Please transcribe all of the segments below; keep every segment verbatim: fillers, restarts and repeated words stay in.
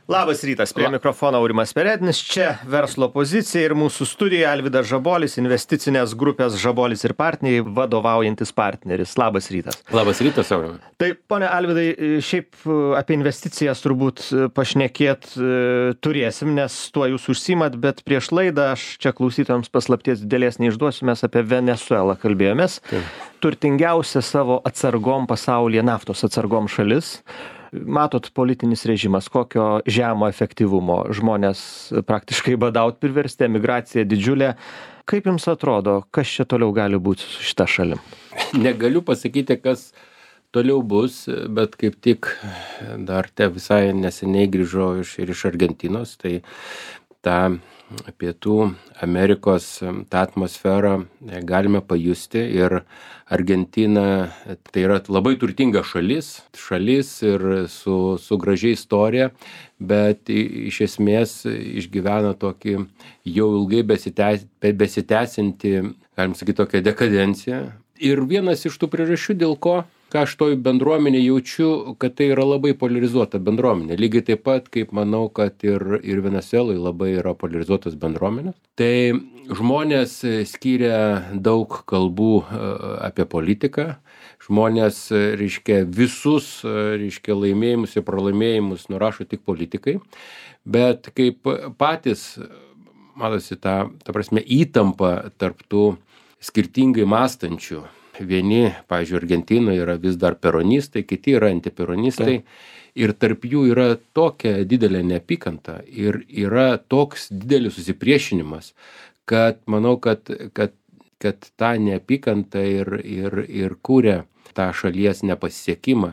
Labas rytas, prie mikrofono Aurimas Perednis, čia verslo pozicija ir mūsų studija Alvydas Žabolis, investicinės grupės Žabolis ir partneriai, vadovaujantis partneris. Labas rytas. Labas rytas, Aurimai. Tai, pone Alvydai, šiaip apie investicijas turbūt pašnekėt turėsim, nes tuo jūs užsiimat, bet prieš laidą aš čia klausytojams paslapties didelės neišduosiu, mes apie Venesuelą kalbėjomės. Taip. Turtingiausia savo atsargom pasaulyje, naftos atsargom šalis. Matot, politinis režimas, kokio žemo efektyvumo, žmonės praktiškai badaut priversti, emigracija didžiulė. Kaip jums atrodo, kas čia toliau gali būti su šita šalim? Negaliu pasakyti, kas toliau bus, bet kaip tik dar te visai neseniai grįžau iš, ir iš Argentinos, tai tą Pietų Amerikos tą atmosferą galime pajusti ir Argentina tai yra labai turtinga šalis, šalis ir su, su gražia istorija, bet iš esmės išgyvena tokį jau ilgai besitęs, besitęsinti, galim sakyti, tokią dekadenciją. Ir vienas iš tų priežasčių, dėl ko ką aš toj bendruomenė jaučiu, kad tai yra labai polarizuota bendruomenė. Lygiai taip pat, kaip manau, kad ir, ir Venesuelai labai yra polarizuotas bendruomenės. Tai žmonės skiria daug kalbų apie politiką. Žmonės, reiškia, visus, reiškia, laimėjimus ir pralaimėjimus nurašo tik politikai. Bet kaip patys, matosi, ta, ta prasme, įtampa tarp tų skirtingai mąstančių. Vieni, pavyzdžiui, Argentinoje yra vis dar peronistai, kiti yra antiperonistai. Ir tarp jų yra tokia didelė neapykanta ir yra toks didelis susipriešinimas, kad manau, kad, kad, kad tą neapykantą ir, ir, ir kūrė tą šalies nepasisekimą.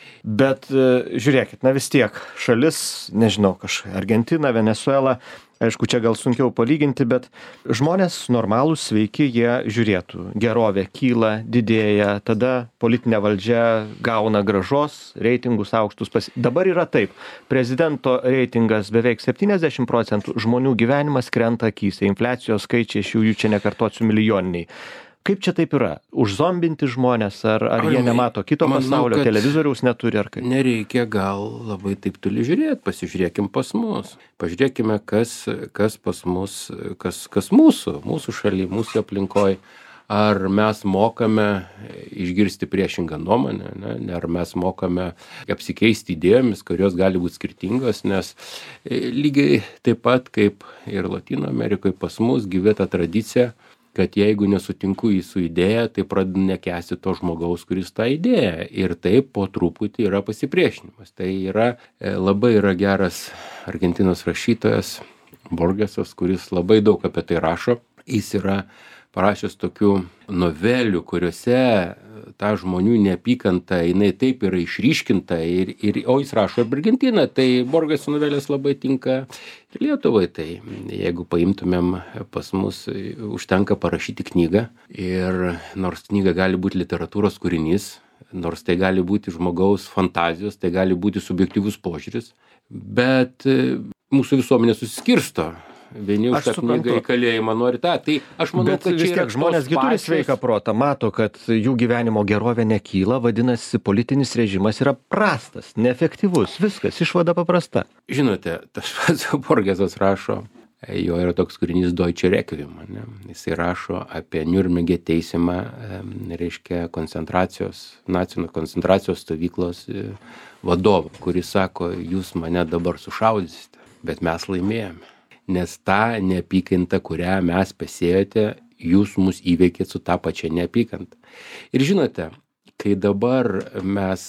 Bet žiūrėkit, na vis tiek šalis, nežinau, kažkaip Argentina, Venesuela, aišku, čia gal sunkiau palyginti, bet žmonės normalūs, sveiki, jie žiūrėtų. Gerovė kyla, didėja, tada politinė valdžia gauna grąžos, reitingus aukštus. Pas... Dabar yra taip, prezidento reitingas beveik septyniasdešimt procentų, žmonių gyvenimas krenta akyse, infliacijos skaičiai, aš jų čia nekartosiu milijoniniai. Kaip čia taip yra? Užzombinti žmonės, ar, ar jie nemato kito pasaulio, televizoriaus neturi, ar kaip? Nereikia gal labai taip toli žiūrėti, pasižiūrėkim pas mus. Pažiūrėkime, kas, kas pas mus, kas, kas mūsų, mūsų šaly, mūsų aplinkoje. Ar mes mokame išgirsti priešingą nuomonę, ne? Ar mes mokame apsikeisti idėjomis, kurios gali būti skirtingos, nes lygiai taip pat kaip ir Latino Amerikoje pas mus gyvė ta tradicija, kad jeigu nesutinku į su idėja, tai pradedu nekęsti to žmogaus, kuris tą idėją. Ir taip po truputį yra pasipriešinimas. Tai yra labai yra geras Argentinos rašytojas Borgesas, kuris labai daug apie tai rašo. Jis yra parašęs tokių novelių, kuriuose ta žmonių neapykanta, jinai taip yra išryškinta, ir, ir, o jis rašo apie Argentiną, tai Borgeso novelės labai tinka ir Lietuvai. Tai jeigu paimtumėm pas mus, užtenka parašyti knygą, ir nors knyga gali būti literatūros kūrinys, nors tai gali būti žmogaus fantazijos, tai gali būti subjektyvus požiūris, bet mūsų visuomenė susiskirsto. Vieni už tą knygą į kalėjimą nori tą. Tai aš manau, bet kad vis tiek žmonės gi turi sveiką protą, mato, kad jų gyvenimo gerovė nekyla, vadinasi, politinis režimas yra prastas, neefektyvus, viskas, išvada paprasta. Žinote, tas pats Borgesas rašo, jo yra toks kūrinys Deutsche Requiem, ne? Jisai rašo apie Niurnberge teisimą, reiškia koncentracijos, nacinio koncentracijos stovyklos vadovą, kuris sako, jūs mane dabar sušaudysite, bet mes laimėjome. Nes tą neapykantą, kurią mes pasėjote, jūs mus įveikėt su tą pačią neapykantą. Ir žinote, kai dabar mes,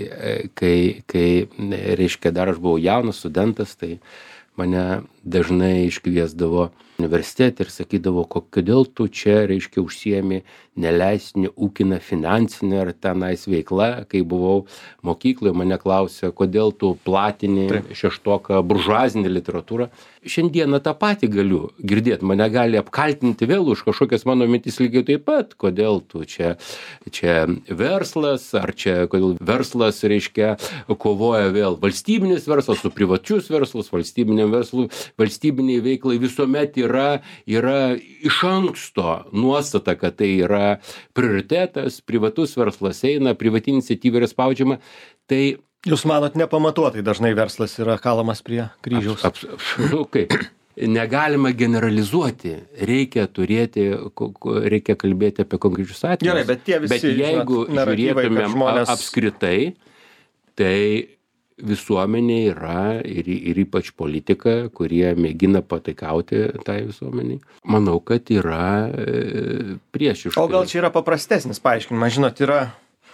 kai, kai reiškia, dar aš buvau jaunas studentas, tai mane dažnai iškviesdavo universitete ir sakydavo, kodėl tu čia, reiškia, užsiemi neleistinį ūkiną finansinę ar tenais veiklą. Kai buvau mokykloje, mane klausė, kodėl tu platini šeštoką buržuazinę literatūrą. Šiandieną tą patį galiu girdėti, mane gali apkaltinti vėl už kažkokias mano mintis lygiai taip pat, kodėl tu čia, čia verslas, ar čia, kodėl verslas, reiškia, kovoja vėl valstybinis verslas su privačius verslus, valstybiniam verslui, valstybiniai veiklai visuomet yra, yra iš anksto nuostata, kad tai yra prioritetas, privatus verslas eina, privati iniciatyva yra spaudžiama. Tai Jūs manot, nepamatuotai dažnai verslas yra kalamas prie kryžiaus? Aps, aps, nu kaip, negalima generalizuoti, reikia turėti, reikia kalbėti apie konkrečius atvejus. Gerai, bet tie visi, bet jeigu žinot, žiūrėtumėm žmonės... apskritai, tai visuomenė yra ir, ir ypač politika, kurie mėgina pataikauti tai visuomeniai. Manau, kad yra priešiškai. O gal čia yra paprastesnis paaiškinimas, žinot, yra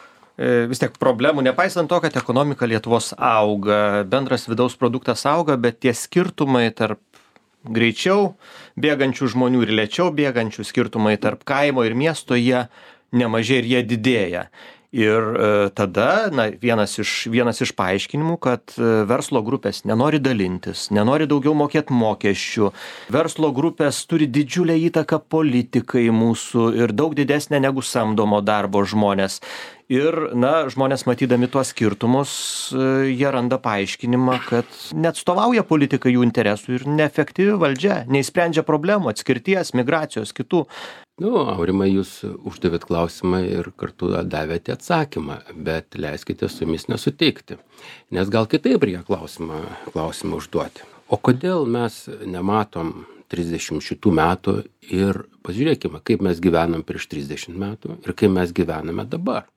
vis tiek problemų, nepaisant to, kad ekonomika Lietuvos auga, bendras vidaus produktas auga, bet tie skirtumai tarp greičiau bėgančių žmonių ir lėčiau bėgančių, skirtumai tarp kaimo ir miesto, jie nemažai ir jie didėja. Ir e, tada, na, vienas iš, vienas iš paaiškinimų, kad e, verslo grupės nenori dalintis, nenori daugiau mokėti mokesčių, verslo grupės turi didžiulę įtaką politikai mūsų ir daug didesnę negu samdomo darbo žmonės. Ir, na, žmonės matydami tuos skirtumus, jie randa paaiškinimą, kad neatstovauja politikai jų interesų ir neefektyvi valdžia, neįsprendžia problemų, atskirties, migracijos, kitų. Nu, Aurimai, jūs uždavėt klausimą ir kartu davėte atsakymą, bet leiskite su jumis nesutikti, nes gal kitaip reikia klausimą, klausimą užduoti. O kodėl mes nematom trisdešimt šitų metų ir pažiūrėkime, kaip mes gyvenam prieš trisdešimt metų ir kaip mes gyvename dabar.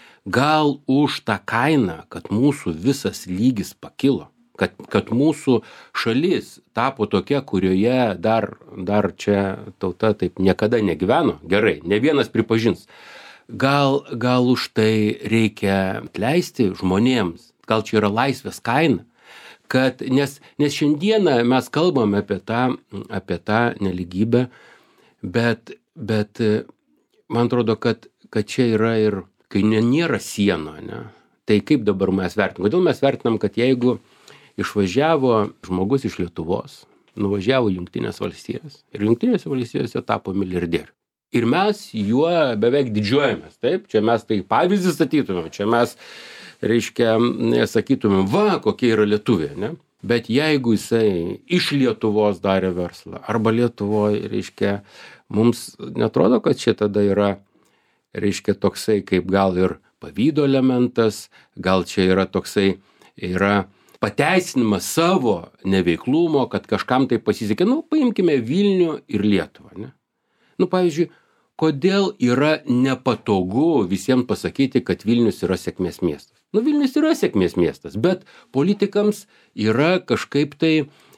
Gal už tą kainą, kad mūsų visas lygis pakilo, kad, kad mūsų šalis tapo tokia, kurioje dar, dar čia tauta taip niekada negyveno, gerai, ne vienas pripažins. Gal, gal už tai reikia atleisti žmonėms, gal čia yra laisvės kaina, kad, nes, nes šiandieną mes kalbame apie tą, apie tą neligybę, bet, bet man atrodo, kad, kad čia yra ir kai nėra sienų, ne? Tai kaip dabar mes vertinam? Kodėl mes vertinam, kad jeigu išvažiavo žmogus iš Lietuvos, nuvažiavo į Jungtinės valstijas ir Jungtinėse valstijose tapo milijardieriu. Ir mes juo beveik didžiuojamės, taip? Čia mes tai pavyzdį statytumėm, čia mes, reiškia, sakytumėm, va, kokie yra lietuviai, ne? Bet jeigu jisai iš Lietuvos darė verslą, arba Lietuvoje, reiškia, mums netrodo, kad čia tada yra reiškia toksai kaip gal ir pavydo elementas, gal čia yra toksai, yra pateisinimas savo neveiklumo, kad kažkam tai pasisekė. Nu, paimkime Vilnių ir Lietuvą, ne? Nu, pavyzdžiui, kodėl yra nepatogu visiems pasakyti, kad Vilnius yra sėkmės miestas? Nu, Vilnius yra sėkmės miestas, bet politikams yra kažkaip tai,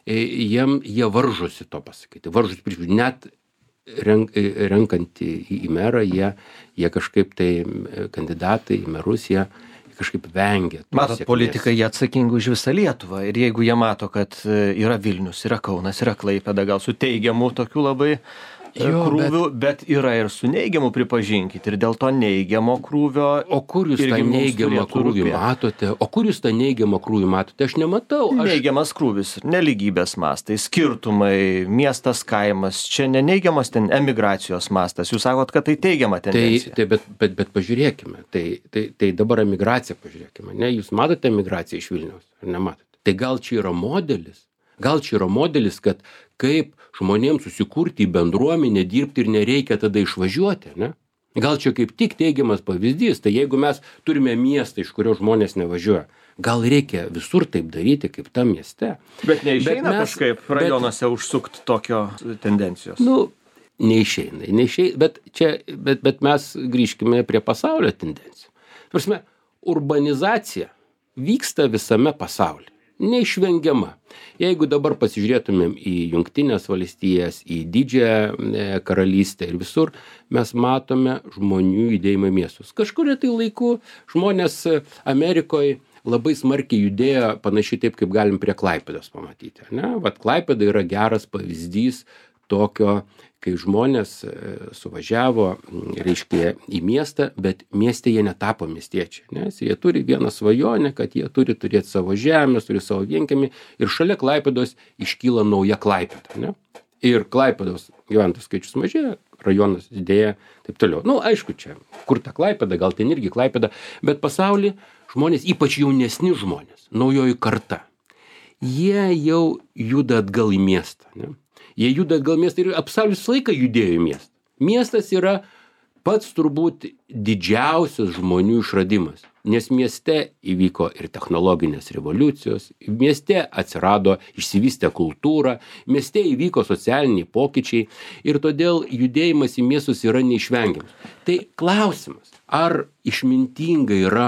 jiem, jie varžosi to pasakyti, varžosi prieš, net Renk, renkant į, į merą, jie, jie kažkaip tai kandidatai į merus, jie kažkaip vengia. Matot, sėkmės. Politikai jie atsakingi už visą Lietuvą ir jeigu jie mato, kad yra Vilnius, yra Kaunas, yra Klaipėda, gal su teigiamu tokiu labai jo, krūviu, bet... bet yra ir su neigiamu, pripažinkit, ir dėl to neigiamo krūvio. O kur jūs tą neigiamą krūvį matote? O kur jūs tą neigiamą krūvį matote? Aš nematau. Aš... Neigiamas krūvis, nelygybės mastai, skirtumai, miestas, kaimas, čia ne neigiamas ten emigracijos mastas. Jūs sakot, kad tai teigiama tendencija. Tai, tai bet, bet, bet pažiūrėkime, tai, tai, tai dabar emigraciją pažiūrėkime, ne? Jūs matote emigraciją iš Vilniaus, ar nematote? Tai gal čia yra modelis? Gal čia yra modelis, kad kaip žmonėms susikurti į bendruomenę, dirbti ir nereikia tada išvažiuoti, ne? Gal čia kaip tik teigiamas pavyzdys, tai jeigu mes turime miestą, iš kurio žmonės nevažiuoja, gal reikia visur taip daryti, kaip tam mieste. Bet neišeina bet mes, kažkaip rajonuose bet, užsukti tokio tendencijos. Nu, neišeina, neišeina, bet, čia, bet, bet mes grįžkime prie pasaulio tendencijų. Prasme, urbanizacija vyksta visame pasaulyje. Neišvengiama. Jeigu dabar pasižiūrėtumėm į Jungtinės valstijas, į Didžiąją karalystę ir visur, mes matome žmonių judėjimą į miestus. Kažkuria tai laiku žmonės Amerikoje labai smarkiai judėjo panašiai taip, kaip galim prie Klaipėdos pamatyti. Ne? Vat Klaipėda yra geras pavyzdys tokio, kai žmonės suvažiavo, reiškia, į miestą, bet mieste jie netapo miestiečiai, nes jie turi vieną svajonę, kad jie turi turėti savo žemės, turi savo vienkiemį ir šalia Klaipėdos iškyla nauja Klaipėda, ne? Ir Klaipėdos gyventojų skaičius mažėja, rajonas didėja, taip toliau. Nu, aišku, čia, kur ta Klaipėda, gal ten irgi Klaipėda, bet pasauly žmonės, ypač jaunesni žmonės, naujoji karta, jie jau juda atgal į miestą, ne? Jie juda atgal miestą ir apsaulis visą laiką judėjo į miestą. Miestas yra pats turbūt didžiausias žmonių išradimas. Nes mieste įvyko ir technologinės revoliucijos, mieste atsirado išsivystę kultūrą, mieste įvyko socialiniai pokyčiai ir todėl judėjimas į miestus yra neišvengiamas. Tai klausimas, ar išmintinga yra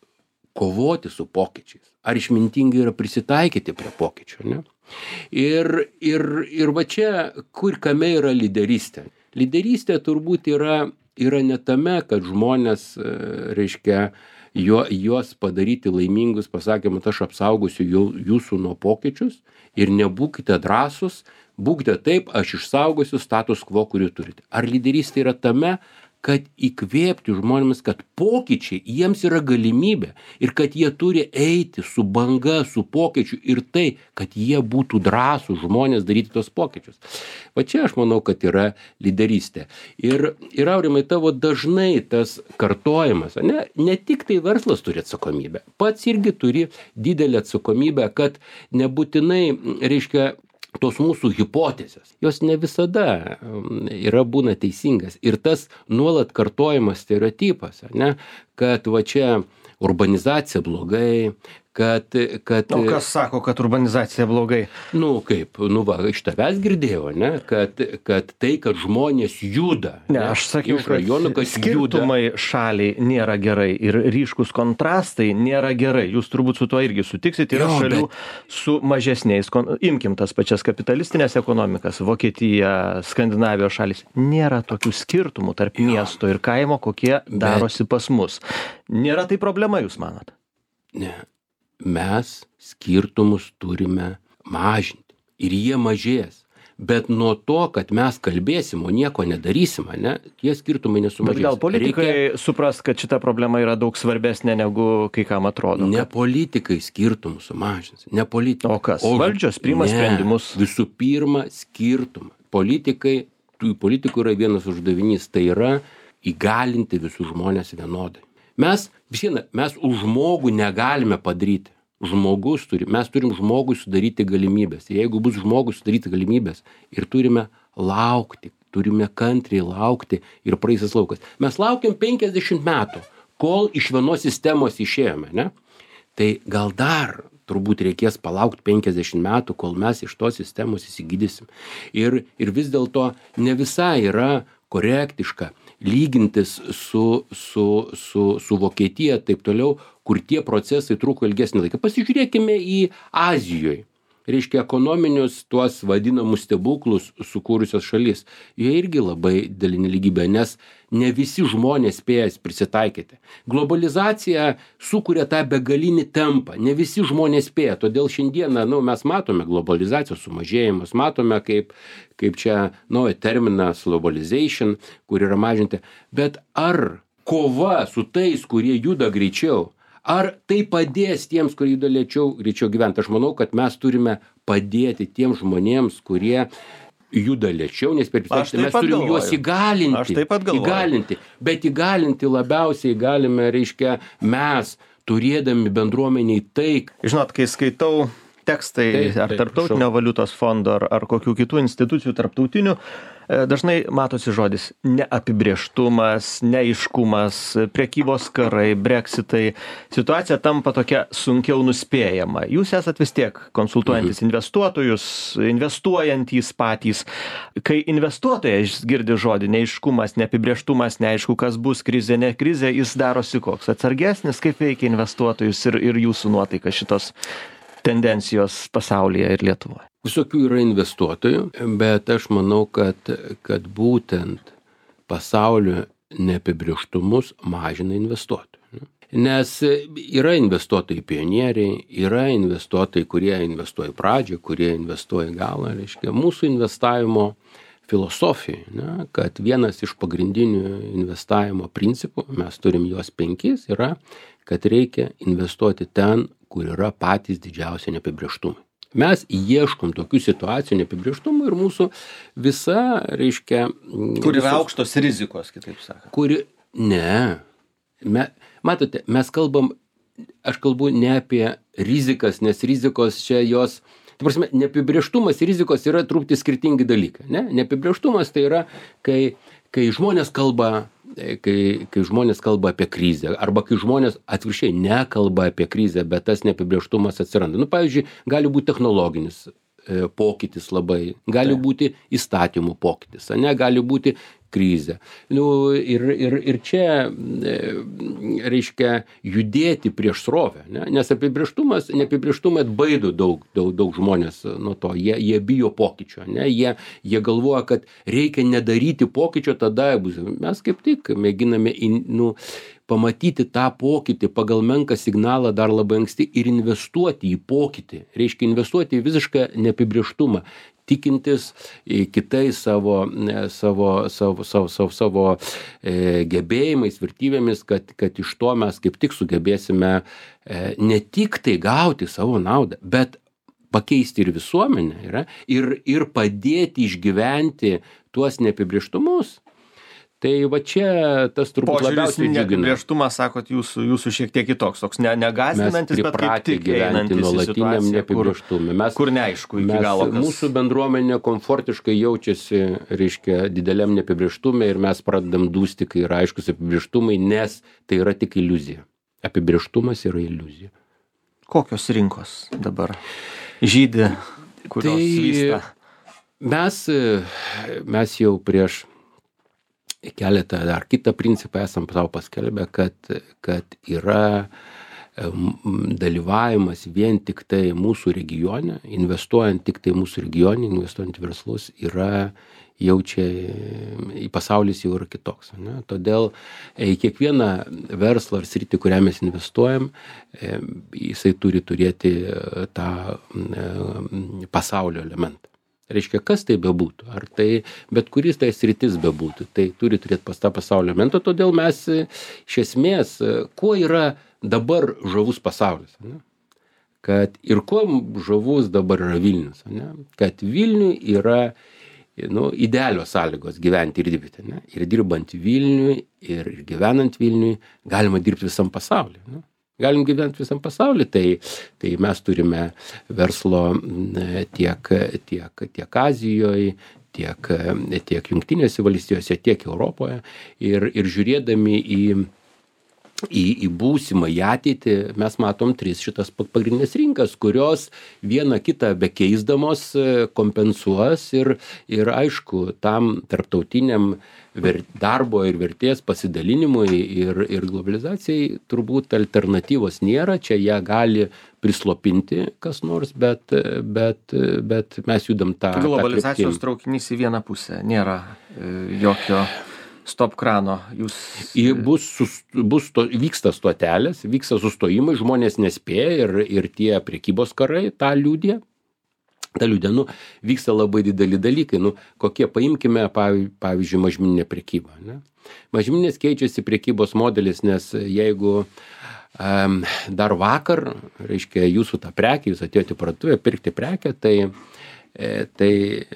kovoti su pokyčiais, ar išmintinga yra prisitaikyti prie pokyčių, ne? Ir, ir, ir va čia, kur kame yra lyderystė. Lyderystė turbūt yra, yra ne tame, kad žmonės, reiškia, jo, juos padaryti laimingus, pasakėm, aš apsaugosiu jūsų nuo pokyčius ir nebūkite drąsus, būkite taip, aš išsaugosiu status quo, kurį turite. Ar lyderystė yra tame, kad įkvėpti žmonėmis, kad pokyčiai jiems yra galimybė ir kad jie turi eiti su banga, su pokyčiu ir tai, kad jie būtų drąsūs žmonės daryti tos pokyčius. Va čia aš manau, kad yra lyderystė. Ir, ir Aurimai, tavo dažnai tas kartojimas, ne, ne tik tai verslas turi atsakomybę, pats irgi turi didelę atsakomybę, kad nebūtinai, reiškia, tos mūsų hipotezės, jos ne visada yra būna teisingas. Ir tas nuolat kartojimas stereotipas, ne, kad va čia urbanizacija blogai, kad... kad o kas sako, kad urbanizacija blogai? Nu, kaip, nu va, iš tavęs girdėjau, ne, kad, kad tai, kad žmonės juda. Ne, aš sakiau, kad rajonų, kad skirtumai juda. Šaliai nėra gerai ir ryškus kontrastai nėra gerai. Jūs turbūt su tuo irgi sutiksit. Yra jo, šalių bet... su mažesniais, imkim tas pačias kapitalistinės ekonomikas, Vokietija, Skandinavijos šalis. Nėra tokių skirtumų tarp jo. Miesto ir kaimo, kokie bet... darosi pas mus. Nėra tai problema, jūs manot? Ne. Mes skirtumus turime mažinti ir jie mažės. Bet nuo to, kad mes kalbėsim, o nieko nedarysim, ne, tie skirtumai nesumažės. Bet gal politikai Reikia... supras, kad šita problema yra daug svarbesnė, negu kai kam atrodo? Ne kad... politikai skirtumus sumažins, ne politikai. O kas? O valdžios priima ne, sprendimus? Visų pirma, skirtumą. Politikai, tų politikų yra vienas uždavinys, tai yra įgalinti visus žmonės vienodai. Mes, visieną, mes už žmogų negalime padaryti. Žmogus turi, mes turim žmogui sudaryti galimybės. Jeigu bus žmogus sudaryti galimybės ir turime laukti, turime kantriai laukti ir praeisis laukas. Mes laukiam penkiasdešimt metų, kol iš vienos sistemos išėjome, ne? Tai gal dar turbūt reikės palaukti penkiasdešimt metų, kol mes iš tos sistemos įsigydysim. Ir, ir vis dėlto ne visai yra korektiška lygintis su, su, su, su Vokietija, taip toliau, kur tie procesai truko ilgesnį laiką. Pasižiūrėkime į Azijoje. Reiškia, ekonominius tuos vadinamus stebuklus sukūrusios šalis. Jie irgi labai didelė nelygybė, nes ne visi žmonės spėja prisitaikyti. Globalizacija sukuria tą begalinį tempą. Ne visi žmonės spėja. Todėl šiandieną nu, mes matome globalizacijos sumažėjimus, matome kaip, kaip čia naują terminą globalization, kur yra mažinti. Bet ar kova su tais, kurie juda greičiau, ar tai padės tiems, kurie juda lėčiau, greičiau gyventi? Aš manau, kad mes turime padėti tiems žmonėms, kurie juda lėčiau, nes per visą mes turim galvoju. Juos įgalinti. Aš taip pat galvoju. Įgalinti. Bet įgalinti labiausiai galime, reiškia, mes, turėdami bendruomeniai tai. Žinot, kai skaitau tekstai taip, ar tarptautinio šau. Valiutos fondo, ar, ar kokių kitų institucijų tarptautinių, dažnai matosi žodis neapibrėžtumas, neaiškumas, prekybos karai, breksitai. Situacija tampa tokia sunkiau nuspėjama. Jūs esat vis tiek konsultuojantis mhm. investuotojus, investuojantys patys. Kai investuotojas girdi žodį neaiškumas, neapibrėžtumas, neaišku, kas bus, krizė, ne krizė, jis darosi koks atsargesnis, kaip veikia investuotojus ir, ir jūsų nuotaika šitos tendencijos pasaulyje ir Lietuvoje. Visokių yra investuotojų, bet aš manau, kad, kad būtent pasaulio neapibrėžtumus mažina investuotojų. Nes yra investuotojai pionieriai, yra investuotojai, kurie investuoja pradžią, kurie investuoja galą. Reiškia, mūsų investavimo filosofija, ne, kad vienas iš pagrindinių investavimo principų, mes turim juos penkis, yra, kad reikia investuoti ten, kur yra patys didžiausi neapibrėžtumai. Mes ieškom tokių situacijų neapibrėžtumų ir mūsų visa, reiškia... Kur yra visos, aukštos rizikos, kitaip sakant. Kuri, ne. Me, matote, mes kalbam, aš kalbu ne apie rizikas, nes rizikos čia jos... Tai prasme, neapibrėžtumas ir rizikos yra truputį skirtingi dalykai. Ne? Neapibrėžtumas tai yra, kai, kai žmonės kalba kai, kai žmonės kalba apie krizę, arba kai žmonės atvirkščiai nekalba apie krizę, bet tas neapibrėžtumas atsiranda. Nu, pavyzdžiui, gali būti technologinis e, pokytis labai, gali būti įstatymų pokytis, ne, gali būti krizė. Nu, ir, ir, ir čia e, reiškia judėti prieš srovę, ne? Nes apibrėžtumas, neapibrėžtumai atbaido daug, daug, daug žmonės nuo to, jie, jie bijo pokyčio, ne? Jie, jie galvoja, kad reikia nedaryti pokyčio, tada bus. Mes kaip tik mėginame in, nu, pamatyti tą pokytį pagal menką signalą dar labai anksti ir investuoti į pokytį, reiškia investuoti į visišką neapibrėžtumą, tikintis kitais savo, savo, savo, savo, savo, savo e, gebėjimais, vertybėmis, kad, kad iš to mes kaip tik sugebėsime e, ne tik tai gauti savo naudą, bet pakeisti ir visuomenę yra, ir, ir padėti išgyventi tuos neapibrėžtumus. Tai va čia tas turbūt labiausiai džiugina. Neapibrėžtumas, sakot, jūsų, jūsų šiek tiek kitoks, toks ne, negazdinantis, bet kaip tik gyventi nuolatiniam neapibrėžtumui. Mes, kur neaišku iki mes, galo. Kas... Mūsų bendruomenė komfortiškai jaučiasi, reiškia, dideliam neapibrėžtumui ir mes pradedam dūsti, kai yra aiškus apibrėžtumai, nes tai yra tik iliuzija. Apibrėžtumas yra iliuzija. Kokios rinkos dabar žydi, kurios tai vysta? Mes, mes jau prieš keletą dar kitą principą esam savo paskelbę, kad, kad yra dalyvavimas vien tik tai mūsų regione, investuojant tik tai mūsų regione, investuojant į verslus, yra jau čia į pasaulis jau yra kitoks. Ne? Todėl į kiekvieną verslą ar sritį, kurią mes investuojam, jisai turi turėti tą pasaulio elementą. Reiškia, kas tai bebūtų, ar tai bet kuris tai sritis bebūtų, tai turi turėti pas tą pasaulio elementą, todėl mes iš esmės, kuo yra dabar žavus pasaulis, ne? Kad ir kuo žavus dabar yra Vilnius, ne? Kad Vilniui yra nu, idealios sąlygos gyventi ir dirbti, ne? Ir dirbant Vilniui ir gyvenant Vilniui galima dirbti visam pasauliu, ne? Galim gyventi visam pasauliu, tai, tai mes turime verslo tiek, tiek, tiek Azijoje, tiek, tiek Jungtinėse valstijose, tiek Europoje. Ir, ir žiūrėdami į, į, į būsimą, į ateitį, mes matom tris šitas pagrindinės rinkas, kurios vieną kitą bekeisdamos kompensuos ir, ir aišku, tam tarptautiniam darbo ir vertės pasidalinimui ir, ir globalizacijai turbūt alternatyvos nėra, čia ją gali prislopinti kas nors, bet, bet, bet mes judam tą... Globalizacijos tą traukinys į vieną pusę, nėra e, jokio stop krano. Jūs... Bus, sus, bus to, vyksta stotelės, vyksta sustojimai, žmonės nespėja ir, ir tie prekybos karai tą liudija. Ta liūdė, nu, vyksta labai dideli dalykai, nu, kokie, paimkime, pavyzdžiui, mažmeninė prekyba, ne? Mažmeninės keičiasi prekybos modelis, nes jeigu um, dar vakar, reiškia, jūsų tą prekę, jūs atėjote į parduotuvę pirkti prekę, tai, tai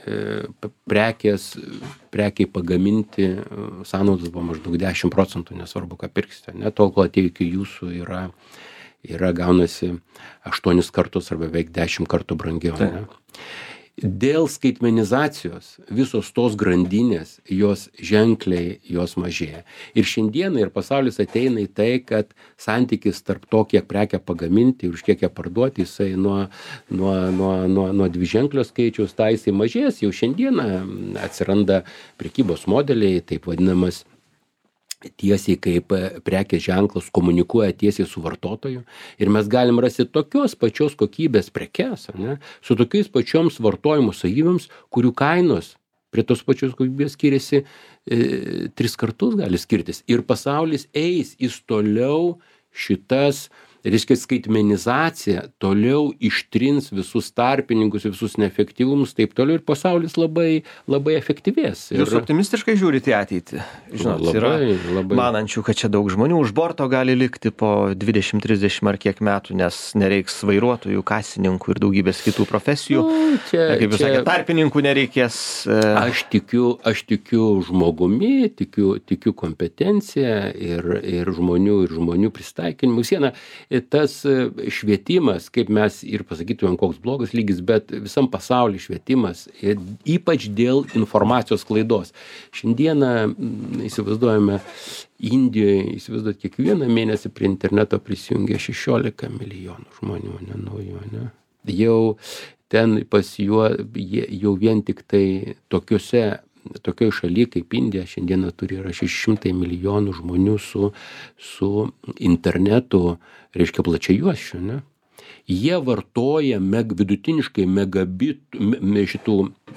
prekės, prekiai pagaminti sąnaudos buvo maždaug dešimt procentų, nesvarbu, ką pirksite, ne? Tol, kol atėjo iki jūsų yra... yra gaunasi aštuonis kartus arba beveik dešimt kartų brangiau. Ne? Dėl skaitmenizacijos visos tos grandinės, jos ženkliai, jos mažėja. Ir šiandieną ir pasaulis ateina į tai, kad santykis tarp to, kiek prekę pagaminti ir už kiek ją parduoti, jisai nuo, nuo, nuo, nuo, nuo dviženklio skaičiaus, tai jisai mažės. Jau šiandieną atsiranda prekybos modeliai, taip vadinamas tiesiai kaip prekės ženklas komunikuoja tiesiai su vartotoju ir mes galim rasti tokios pačios kokybės prekes, ne, su tokiais pačioms vartojimo savybėms, kurių kainos prie tos pačios kokybės skiriasi e, tris kartus gali skirtis. Ir pasaulis eis, jis toliau šitas, reiškia, skaitmenizacija toliau ištrins visus tarpininkus, visus neefektyvumus, taip toliau ir pasaulis labai, labai efektyvės. Ir... Jūs optimistiškai žiūrite į ateitį? Žinot, labai, yra labai... manančių, kad čia daug žmonių už borto gali likti po dvidešimt trisdešimt ar kiek metų, nes nereiks vairuotojų, kasininkų ir daugybės kitų profesijų. Nu, čia, kaip jūs čia... sakė, tarpininkų nereikės. Aš tikiu, aš tikiu žmogumi, tikiu, tikiu kompetenciją ir, ir žmonių, ir žmonių pristaikinimu. Viena, tas švietimas, kaip mes ir pasakytumėm, koks blogas lygis, bet visam pasaulyje švietimas, ypač dėl informacijos klaidos. Šiandieną įsivaizduojame Indijoje, įsivaizduot, kiekvieną mėnesį prie interneto prisijungia šešiolika milijonų žmonių, ne naujų, ne. Jau ten pas juo, jau vien tik tai tokiuose tokioj šaly kaip Indija šiandieną turi yra šeši šimtai milijonų žmonių su, su internetu, reiškia plačiajuosčiu, ne? Jie vartoja meg, vidutiniškai megabitų, me, šitų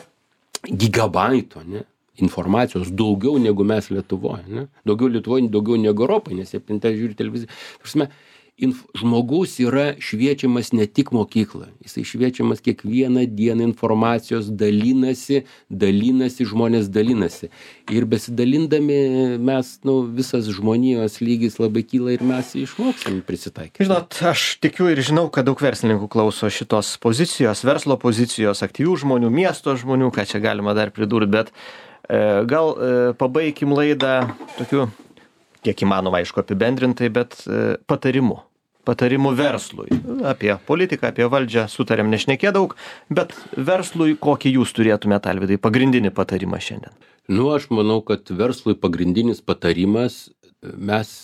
gigabaitų, ne? Informacijos daugiau negu mes Lietuvoje, ne? Daugiau Lietuvoje, daugiau negu Europoje, nes jie ten žiūri televiziją. Prasme, Inf, žmogus yra šviečiamas ne tik mokyklą, jisai šviečiamas kiekvieną dieną informacijos, dalinasi, dalinasi, žmonės dalinasi. Ir besidalindami mes, nu, visas žmonijos lygis labai kyla ir mes išmoksim prisitaikyti. Žinot, aš tikiu ir žinau, kad daug verslininkų klauso šitos pozicijos, verslo pozicijos, aktyvių žmonių, miesto žmonių, ką čia galima dar pridurti, bet e, gal e, pabaikim laidą tokiu, kiek įmanoma, aišku, apibendrintai, bet e, patarimu. Patarimų verslui. Apie politiką, apie valdžią sutarėm nešnekė daug, bet verslui kokį jūs turėtumėte, Alvydai, pagrindinį patarimą šiandien? Nu, aš manau, kad verslui pagrindinis patarimas, mes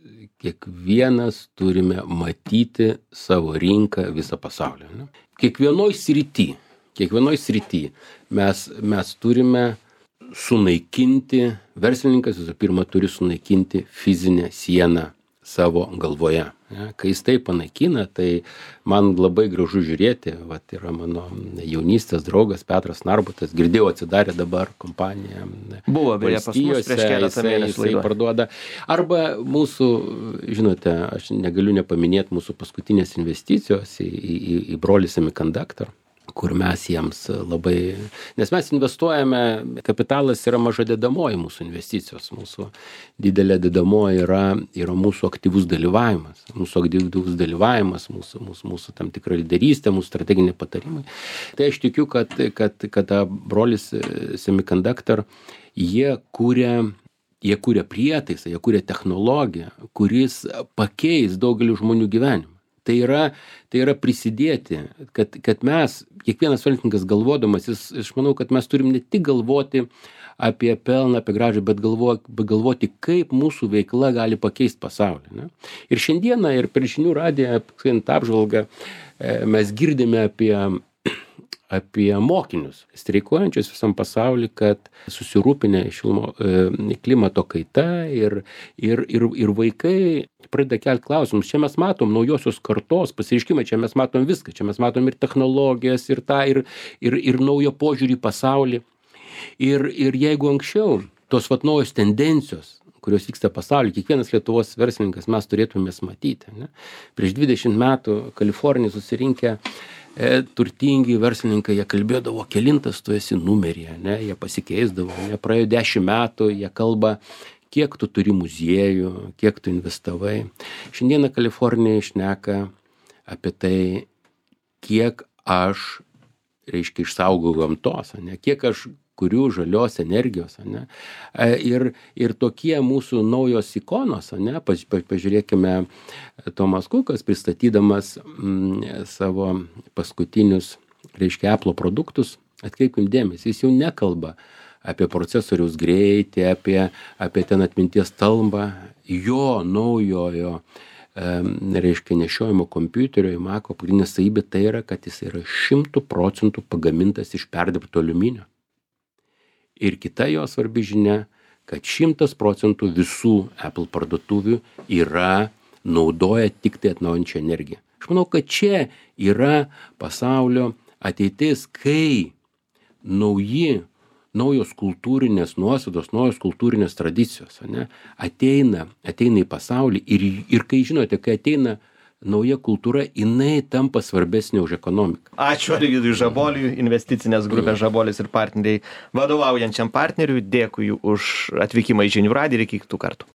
kiekvienas turime matyti savo rinką visą pasaulį. Ne? Kiekvienoj srity, kiekvienoj srity mes, mes turime sunaikinti, verslininkas visų pirma turi sunaikinti fizinę sieną savo galvoje. Ja, kai jis tai panaikina, tai man labai gražu žiūrėti, vat yra mano jaunystės draugas Petras Narbutas, girdėjau, atsidarė dabar kompaniją. Buvo beje pas mus prieš keletą mėnesių laidoje. Parduoda. Arba mūsų, žinote, aš negaliu nepaminėti mūsų paskutinės investicijos į, į, į brolį Semiconductor, kur mes jiems labai, nes mes investuojame, kapitalas yra maža dedamoji mūsų investicijos, mūsų didelė dedamoji yra, yra mūsų aktyvus dalyvavimas, mūsų aktyvus dalyvavimas, mūsų, mūsų, mūsų tam tikra lyderystė, mūsų strateginiai patarimai. Tai aš tikiu, kad, kad, kad brolis Semiconductor, jie kūrė, jie kūrė prietaisą, jie kūrė technologiją, kuris pakeis daugelį žmonių gyvenimą. Tai yra, tai yra prisidėti, kad, kad mes, kiekvienas verslininkas galvodamas, jis, aš manau, kad mes turim ne tik galvoti apie pelną, apie gražą, bet galvo, galvoti, kaip mūsų veikla gali pakeisti pasaulį. Ne? Ir šiandieną, ir per žinių radiją, apžvalgą, mes girdime apie, apie mokinius, streikuojančius visam pasauliu, kad susirūpinę šilmo, klimato kaita ir, ir, ir, ir vaikai pradeda kelti klausimus. Čia mes matom naujosios kartos pasireiškimą, čia mes matom viską, čia mes matom ir technologijas, ir tą, ir, ir, ir naujo požiūrį į pasaulį. Ir, ir jeigu anksčiau tos vat naujos tendencijos, kurios vyksta pasaulyje, kiekvienas Lietuvos verslininkas mes turėtumės matyti. Ne? Prieš dvidešimt metų Kalifornijoje susirinkę e, turtingi verslininkai, jie kalbėdavo, kelintas tu esi numeryje, ne? Jie pasikeisdavo, ne? Praėjo dešimt metų, jie kalba, kiek tu turi muziejų, kiek tu investavai. Šiandieną Kalifornija šneka apie tai, kiek aš, reiškia, išsaugau gamtos, ne? Kiek aš kurių žalios energijos, ne? Ir, ir tokie mūsų naujos ikonos, ne? Pa, pa, pažiūrėkime, Tomas Kukas pristatydamas mm, savo paskutinius, reiškia, Apple produktus, atkreipkim dėmesį, jis jau nekalba apie procesoriaus greitį, apie, apie ten atminties talbą, jo naujojo, e, reiškia, nešiojimo kompiuterio į Maco pagrindinė savybė tai yra, kad jis yra šimtų procentų pagamintas iš perdirbto aliuminio. Ir kita jo svarbi žinia, kad šimtas procentų visų Apple parduotuvių yra naudoja tik tai atnaujinančią energiją. Aš manau, kad čia yra pasaulio ateitis, kai nauji naujos kultūrinės nuostatos, naujos kultūrinės tradicijos, ne, ateina, ateina į pasaulį ir, ir kai žinote, kai ateina nauja kultūra, jinai tampa svarbesnė už ekonomiką. Ačiū Alvydui Žaboliui, investicinės grupės Žabolis ir partneriai vadovaujančiam partneriui. Dėkui už atvykimą į Žinių radiją ir iki kitų kartų.